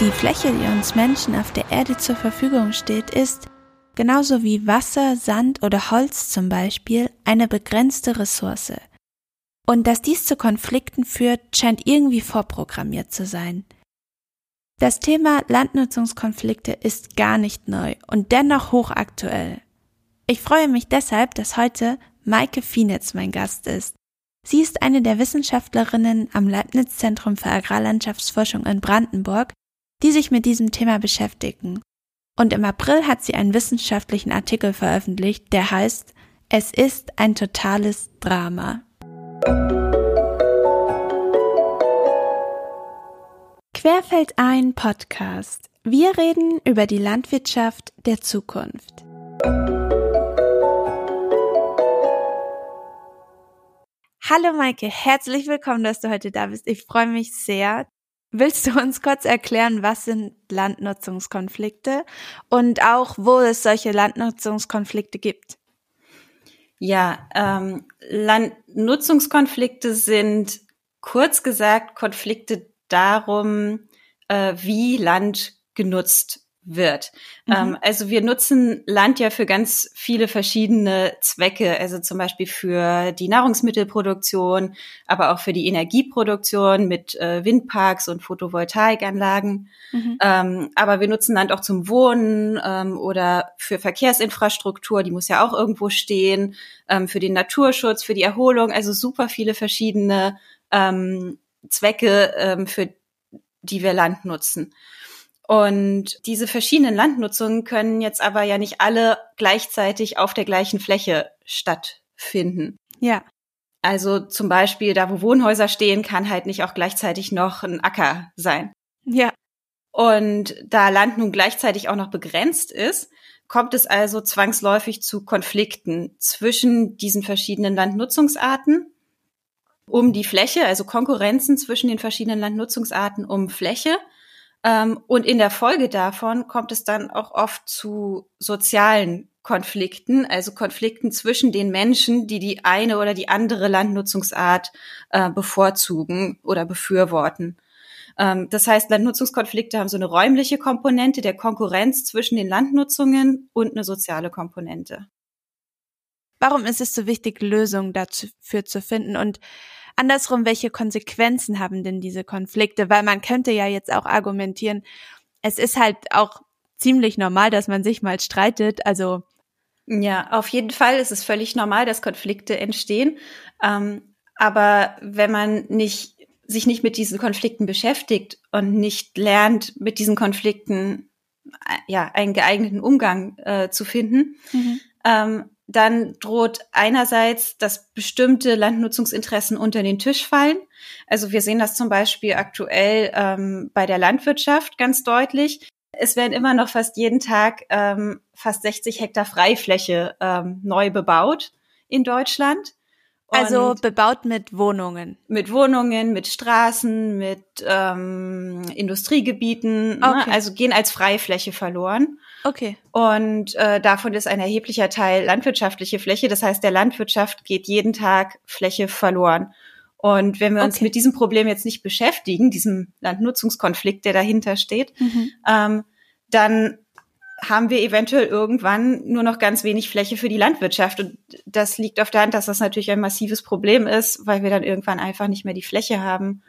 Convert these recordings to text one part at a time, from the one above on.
Die Fläche, die uns Menschen auf der Erde zur Verfügung steht, ist, genauso wie Wasser, Sand oder Holz zum Beispiel, eine begrenzte Ressource. Und dass dies zu Konflikten führt, scheint irgendwie vorprogrammiert zu sein. Das Thema Landnutzungskonflikte ist gar nicht neu und dennoch hochaktuell. Ich freue mich deshalb, dass heute Maike Fienitz mein Gast ist. Sie ist eine der Wissenschaftlerinnen am Leibniz-Zentrum für Agrarlandschaftsforschung in Brandenburg, die sich mit diesem Thema beschäftigen. Und im April hat sie einen wissenschaftlichen Artikel veröffentlicht, der heißt „Es ist ein totales Drama". Querfeldein Podcast. Wir reden über die Landwirtschaft der Zukunft. Hallo Maike, herzlich willkommen, dass du heute da bist. Ich freue mich sehr. Willst du uns kurz erklären, was sind Landnutzungskonflikte und auch, wo es solche Landnutzungskonflikte gibt? Ja, Landnutzungskonflikte sind kurz gesagt Konflikte darum, wie Land genutzt wird. Also wir nutzen Land ja für ganz viele verschiedene Zwecke, also zum Beispiel für die Nahrungsmittelproduktion, aber auch für die Energieproduktion mit Windparks und Photovoltaikanlagen. Aber wir nutzen Land auch zum Wohnen oder für Verkehrsinfrastruktur, die muss ja auch irgendwo stehen, für den Naturschutz, für die Erholung, also super viele verschiedene Zwecke, für die wir Land nutzen. Und diese verschiedenen Landnutzungen können jetzt aber ja nicht alle gleichzeitig auf der gleichen Fläche stattfinden. Ja. Also zum Beispiel da, wo Wohnhäuser stehen, kann halt nicht auch gleichzeitig noch ein Acker sein. Ja. Und da Land nun gleichzeitig auch noch begrenzt ist, kommt es also zwangsläufig zu Konflikten zwischen diesen verschiedenen Landnutzungsarten um die Fläche, also Konkurrenzen zwischen den verschiedenen Landnutzungsarten um Fläche. Und in der Folge davon kommt es dann auch oft zu sozialen Konflikten, also Konflikten zwischen den Menschen, die die eine oder die andere Landnutzungsart bevorzugen oder befürworten. Das heißt, Landnutzungskonflikte haben so eine räumliche Komponente der Konkurrenz zwischen den Landnutzungen und eine soziale Komponente. Warum ist es so wichtig, Lösungen dafür zu finden? Und andersrum, welche Konsequenzen haben denn diese Konflikte? Weil man könnte ja jetzt auch argumentieren, es ist halt auch ziemlich normal, dass man sich mal streitet. Also ja, auf jeden Fall ist es völlig normal, dass Konflikte entstehen. Aber wenn man sich nicht mit diesen Konflikten beschäftigt und nicht lernt, mit diesen Konflikten einen geeigneten Umgang zu finden, dann droht einerseits, dass bestimmte Landnutzungsinteressen unter den Tisch fallen. Also wir sehen das zum Beispiel aktuell bei der Landwirtschaft ganz deutlich. Es werden immer noch fast jeden Tag fast 60 Hektar Freifläche neu bebaut in Deutschland. Also bebaut mit Wohnungen? Mit Wohnungen, mit Straßen, mit Industriegebieten, okay. Ne? Also gehen als Freifläche verloren. Okay. Und davon ist ein erheblicher Teil landwirtschaftliche Fläche. Das heißt, der Landwirtschaft geht jeden Tag Fläche verloren. Und wenn wir uns mit diesem Problem jetzt nicht beschäftigen, diesem Landnutzungskonflikt, der dahinter steht, dann haben wir eventuell irgendwann nur noch ganz wenig Fläche für die Landwirtschaft. Und das liegt auf der Hand, dass das natürlich ein massives Problem ist, weil wir dann irgendwann einfach nicht mehr die Fläche haben,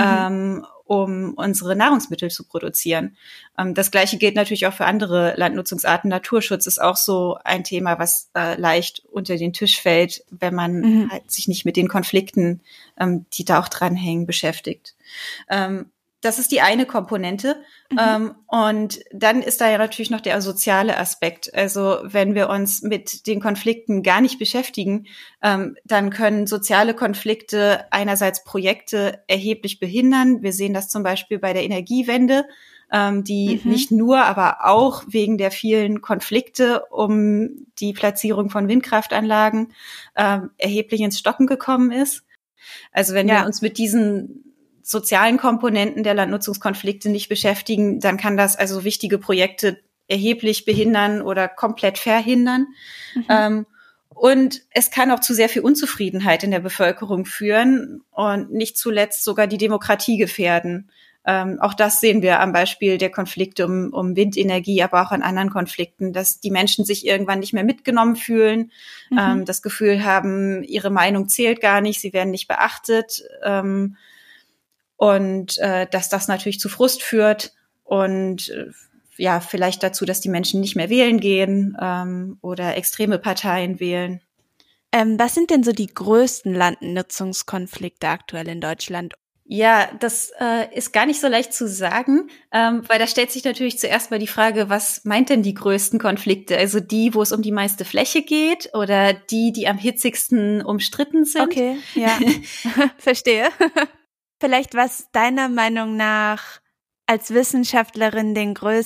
um unsere Nahrungsmittel zu produzieren. Das Gleiche gilt natürlich auch für andere Landnutzungsarten. Naturschutz ist auch so ein Thema, was leicht unter den Tisch fällt, wenn man halt sich nicht mit den Konflikten, die da auch dranhängen, beschäftigt. Das ist die eine Komponente. Und dann ist da ja natürlich noch der soziale Aspekt. Also wenn wir uns mit den Konflikten gar nicht beschäftigen, dann können soziale Konflikte einerseits Projekte erheblich behindern. Wir sehen das zum Beispiel bei der Energiewende, die nicht nur, aber auch wegen der vielen Konflikte um die Platzierung von Windkraftanlagen erheblich ins Stocken gekommen ist. Also wenn wir uns mit diesen sozialen Komponenten der Landnutzungskonflikte nicht beschäftigen, dann kann das also wichtige Projekte erheblich behindern oder komplett verhindern. Und es kann auch zu sehr viel Unzufriedenheit in der Bevölkerung führen und nicht zuletzt sogar die Demokratie gefährden. Auch das sehen wir am Beispiel der Konflikte um Windenergie, aber auch an anderen Konflikten, dass die Menschen sich irgendwann nicht mehr mitgenommen fühlen, das Gefühl haben, ihre Meinung zählt gar nicht, sie werden nicht beachtet, und dass das natürlich zu Frust führt und ja, vielleicht dazu, dass die Menschen nicht mehr wählen gehen oder extreme Parteien wählen. Was sind denn so die größten Landnutzungskonflikte aktuell in Deutschland? Ja, das ist gar nicht so leicht zu sagen, weil da stellt sich natürlich zuerst mal die Frage, was meint denn die größten Konflikte? Also die, wo es um die meiste Fläche geht oder die am hitzigsten umstritten sind? Okay, ja, verstehe. Vielleicht, was deiner Meinung nach als Wissenschaftlerin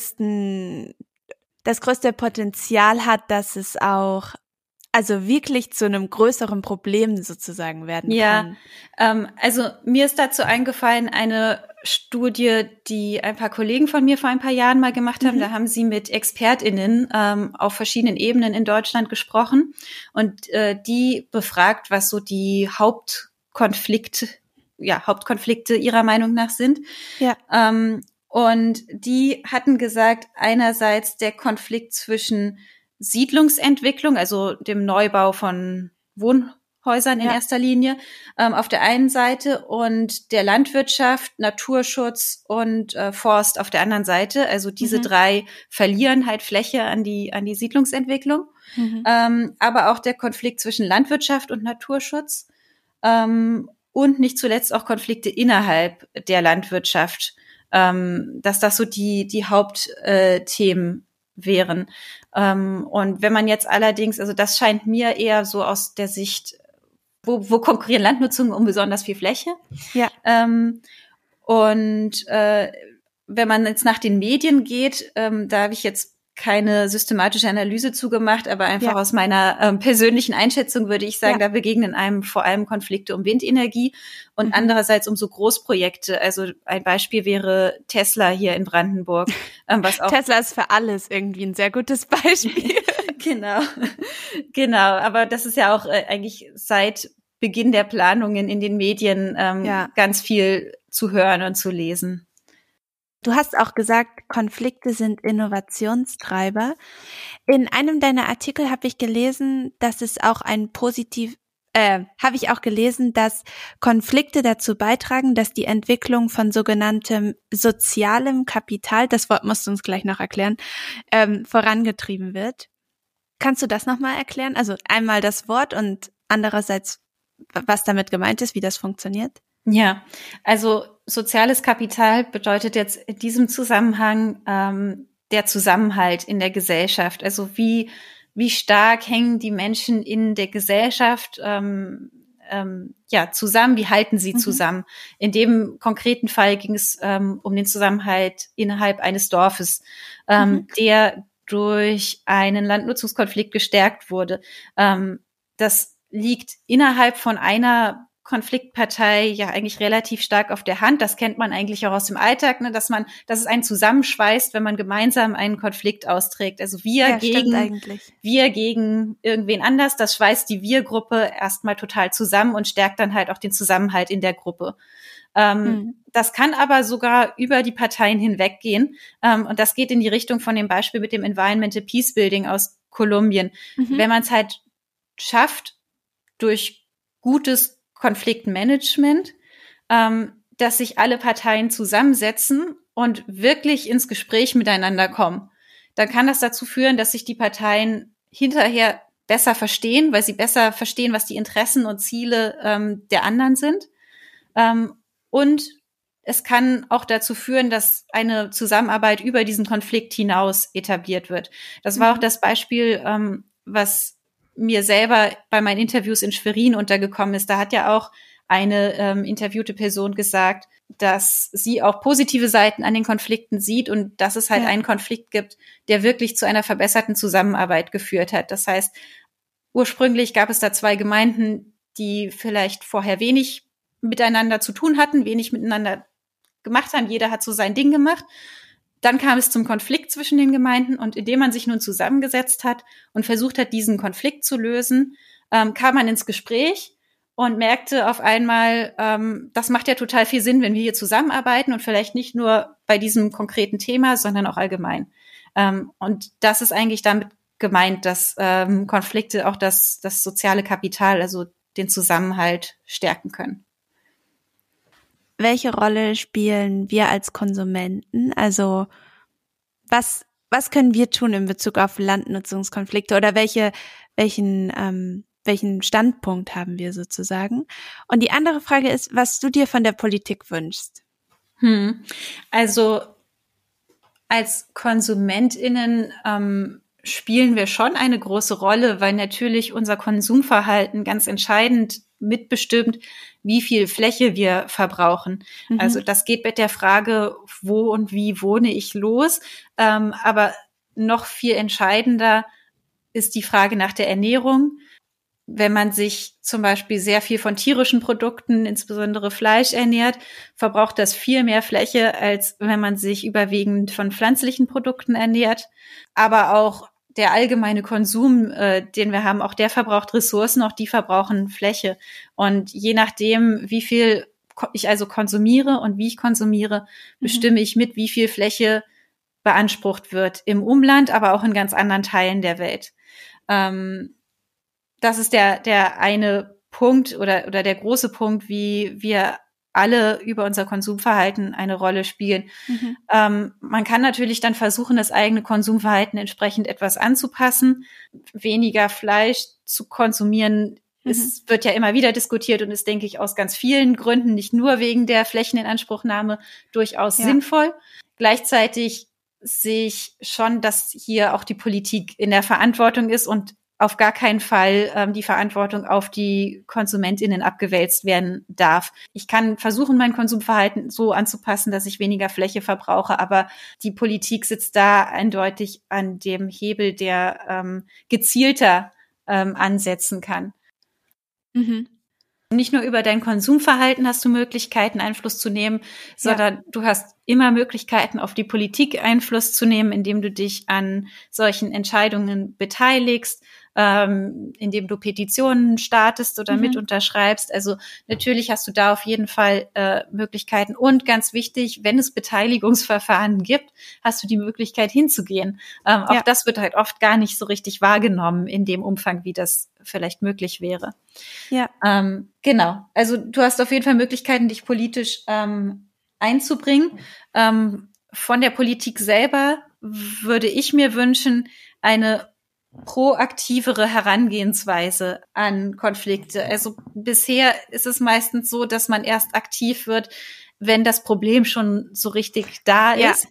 das größte Potenzial hat, dass es auch also wirklich zu einem größeren Problem sozusagen werden kann. Ja, also mir ist dazu eingefallen eine Studie, die ein paar Kollegen von mir vor ein paar Jahren mal gemacht haben. Da haben sie mit ExpertInnen auf verschiedenen Ebenen in Deutschland gesprochen und die befragt, was so die Hauptkonflikte ihrer Meinung nach sind. Ja. Und die hatten gesagt, einerseits der Konflikt zwischen Siedlungsentwicklung, also dem Neubau von Wohnhäusern in erster Linie, auf der einen Seite und der Landwirtschaft, Naturschutz und Forst auf der anderen Seite. Also diese drei verlieren halt Fläche an die Siedlungsentwicklung. Aber auch der Konflikt zwischen Landwirtschaft und Naturschutz und nicht zuletzt auch Konflikte innerhalb der Landwirtschaft, dass das so die Hauptthemen wären. Und wenn man jetzt allerdings, also das scheint mir eher so aus der Sicht, wo konkurrieren Landnutzungen um besonders viel Fläche? Ja. Wenn man jetzt nach den Medien geht, da habe ich jetzt keine systematische Analyse zugemacht, aber einfach aus meiner persönlichen Einschätzung würde ich sagen, da begegnen einem vor allem Konflikte um Windenergie und andererseits um so Großprojekte. Also ein Beispiel wäre Tesla hier in Brandenburg. Was auch Tesla ist für alles irgendwie ein sehr gutes Beispiel. Genau. Aber das ist ja auch eigentlich seit Beginn der Planungen in den Medien ganz viel zu hören und zu lesen. Du hast auch gesagt, Konflikte sind Innovationstreiber. In einem deiner Artikel habe ich gelesen, dass dass Konflikte dazu beitragen, dass die Entwicklung von sogenanntem sozialem Kapital, das Wort musst du uns gleich noch erklären, vorangetrieben wird. Kannst du das nochmal erklären? Also einmal das Wort und andererseits, was damit gemeint ist, wie das funktioniert? Ja, also soziales Kapital bedeutet jetzt in diesem Zusammenhang der Zusammenhalt in der Gesellschaft. Also wie stark hängen die Menschen in der Gesellschaft zusammen, wie halten sie zusammen? In dem konkreten Fall ging es um den Zusammenhalt innerhalb eines Dorfes, der durch einen Landnutzungskonflikt gestärkt wurde. Das liegt innerhalb von einer Konfliktpartei ja eigentlich relativ stark auf der Hand. Das kennt man eigentlich auch aus dem Alltag, ne, dass es einen zusammenschweißt, wenn man gemeinsam einen Konflikt austrägt. Also wir gegen irgendwen anders. Das schweißt die Wir-Gruppe erstmal total zusammen und stärkt dann halt auch den Zusammenhalt in der Gruppe. Das kann aber sogar über die Parteien hinweggehen. Und das geht in die Richtung von dem Beispiel mit dem Environmental Peace Building aus Kolumbien. Wenn man es halt schafft, durch gutes Konfliktmanagement, dass sich alle Parteien zusammensetzen und wirklich ins Gespräch miteinander kommen, dann kann das dazu führen, dass sich die Parteien hinterher besser verstehen, weil sie besser verstehen, was die Interessen und Ziele der anderen sind. Und es kann auch dazu führen, dass eine Zusammenarbeit über diesen Konflikt hinaus etabliert wird. Das war auch das Beispiel, was mir selber bei meinen Interviews in Schwerin untergekommen ist. Da hat ja auch eine interviewte Person gesagt, dass sie auch positive Seiten an den Konflikten sieht und dass es halt einen Konflikt gibt, der wirklich zu einer verbesserten Zusammenarbeit geführt hat. Das heißt, ursprünglich gab es da zwei Gemeinden, die vielleicht vorher wenig miteinander zu tun hatten, wenig miteinander gemacht haben. Jeder hat so sein Ding gemacht. Dann kam es zum Konflikt zwischen den Gemeinden und indem man sich nun zusammengesetzt hat und versucht hat, diesen Konflikt zu lösen, kam man ins Gespräch und merkte auf einmal, das macht ja total viel Sinn, wenn wir hier zusammenarbeiten und vielleicht nicht nur bei diesem konkreten Thema, sondern auch allgemein. Und das ist eigentlich damit gemeint, dass Konflikte auch das soziale Kapital, also den Zusammenhalt stärken können. Welche Rolle spielen wir als Konsumenten? Also was können wir tun in Bezug auf Landnutzungskonflikte oder welchen Standpunkt haben wir sozusagen? Und die andere Frage ist, was du dir von der Politik wünschst. Also als KonsumentInnen spielen wir schon eine große Rolle, weil natürlich unser Konsumverhalten ganz entscheidend mitbestimmt, wie viel Fläche wir verbrauchen. Mhm. Also das geht mit der Frage, wo und wie wohne ich los. Aber noch viel entscheidender ist die Frage nach der Ernährung. Wenn man sich zum Beispiel sehr viel von tierischen Produkten, insbesondere Fleisch, ernährt, verbraucht das viel mehr Fläche, als wenn man sich überwiegend von pflanzlichen Produkten ernährt. Aber auch der allgemeine Konsum, den wir haben, auch der verbraucht Ressourcen, auch die verbrauchen Fläche. Und je nachdem, wie viel ich also konsumiere und wie ich konsumiere, bestimme ich mit, wie viel Fläche beansprucht wird im Umland, aber auch in ganz anderen Teilen der Welt. Das ist der eine Punkt oder der große Punkt, wie wir alle über unser Konsumverhalten eine Rolle spielen. Man kann natürlich dann versuchen, das eigene Konsumverhalten entsprechend etwas anzupassen. Weniger Fleisch zu konsumieren, wird ja immer wieder diskutiert und ist, denke ich, aus ganz vielen Gründen, nicht nur wegen der Flächeninanspruchnahme, durchaus sinnvoll. Gleichzeitig sehe ich schon, dass hier auch die Politik in der Verantwortung ist und auf gar keinen Fall die Verantwortung auf die KonsumentInnen abgewälzt werden darf. Ich kann versuchen, mein Konsumverhalten so anzupassen, dass ich weniger Fläche verbrauche, aber die Politik sitzt da eindeutig an dem Hebel, der gezielter ansetzen kann. Nicht nur über dein Konsumverhalten hast du Möglichkeiten, Einfluss zu nehmen, sondern du hast immer Möglichkeiten, auf die Politik Einfluss zu nehmen, indem du dich an solchen Entscheidungen beteiligst, indem du Petitionen startest oder mit unterschreibst. Also natürlich hast du da auf jeden Fall Möglichkeiten. Und ganz wichtig, wenn es Beteiligungsverfahren gibt, hast du die Möglichkeit hinzugehen. Auch das wird halt oft gar nicht so richtig wahrgenommen in dem Umfang, wie das vielleicht möglich wäre. Ja. Genau. Also du hast auf jeden Fall Möglichkeiten, dich politisch einzubringen. Von der Politik selber würde ich mir wünschen, eine proaktivere Herangehensweise an Konflikte. Also bisher ist es meistens so, dass man erst aktiv wird, wenn das Problem schon so richtig da ist.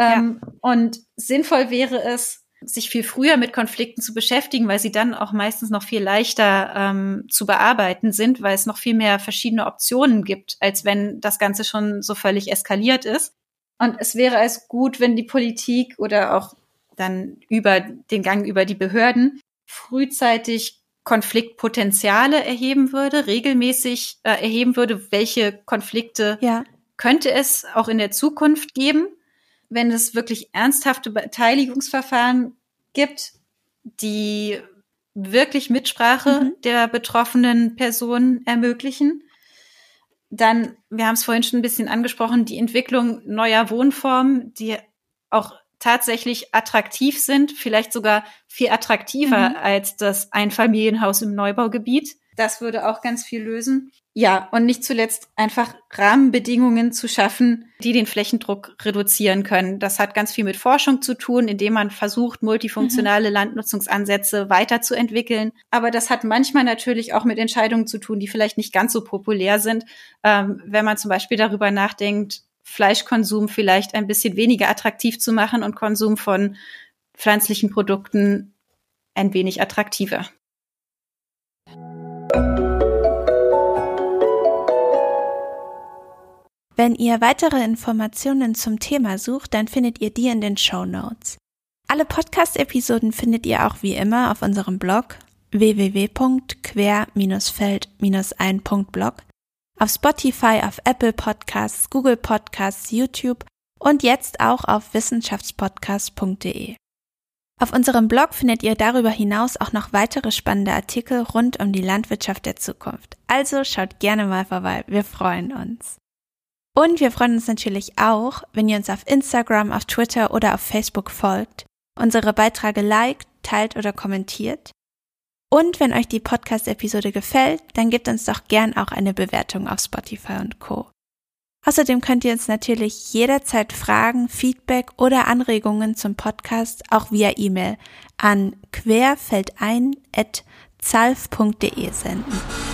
Und sinnvoll wäre es, sich viel früher mit Konflikten zu beschäftigen, weil sie dann auch meistens noch viel leichter zu bearbeiten sind, weil es noch viel mehr verschiedene Optionen gibt, als wenn das Ganze schon so völlig eskaliert ist. Und es wäre also gut, wenn die Politik oder auch dann über den Gang über die Behörden frühzeitig Konfliktpotenziale erheben würde, regelmäßig erheben würde, welche Konflikte könnte es auch in der Zukunft geben, wenn es wirklich ernsthafte Beteiligungsverfahren gibt, die wirklich Mitsprache der betroffenen Personen ermöglichen. Dann, wir haben es vorhin schon ein bisschen angesprochen, die Entwicklung neuer Wohnformen, die auch tatsächlich attraktiv sind, vielleicht sogar viel attraktiver als das Einfamilienhaus im Neubaugebiet. Das würde auch ganz viel lösen. Ja, und nicht zuletzt einfach Rahmenbedingungen zu schaffen, die den Flächendruck reduzieren können. Das hat ganz viel mit Forschung zu tun, indem man versucht, multifunktionale Landnutzungsansätze weiterzuentwickeln. Aber das hat manchmal natürlich auch mit Entscheidungen zu tun, die vielleicht nicht ganz so populär sind. Wenn man zum Beispiel darüber nachdenkt, Fleischkonsum vielleicht ein bisschen weniger attraktiv zu machen und Konsum von pflanzlichen Produkten ein wenig attraktiver. Wenn ihr weitere Informationen zum Thema sucht, dann findet ihr die in den Shownotes. Alle Podcast-Episoden findet ihr auch wie immer auf unserem Blog www.quer-feld-ein.blog, auf Spotify, auf Apple Podcasts, Google Podcasts, YouTube und jetzt auch auf wissenschaftspodcast.de. Auf unserem Blog findet ihr darüber hinaus auch noch weitere spannende Artikel rund um die Landwirtschaft der Zukunft. Also schaut gerne mal vorbei, wir freuen uns. Und wir freuen uns natürlich auch, wenn ihr uns auf Instagram, auf Twitter oder auf Facebook folgt, unsere Beiträge liked, teilt oder kommentiert. Und wenn euch die Podcast-Episode gefällt, dann gebt uns doch gern auch eine Bewertung auf Spotify und Co. Außerdem könnt ihr uns natürlich jederzeit Fragen, Feedback oder Anregungen zum Podcast auch via E-Mail an querfeldein@zalf.de senden.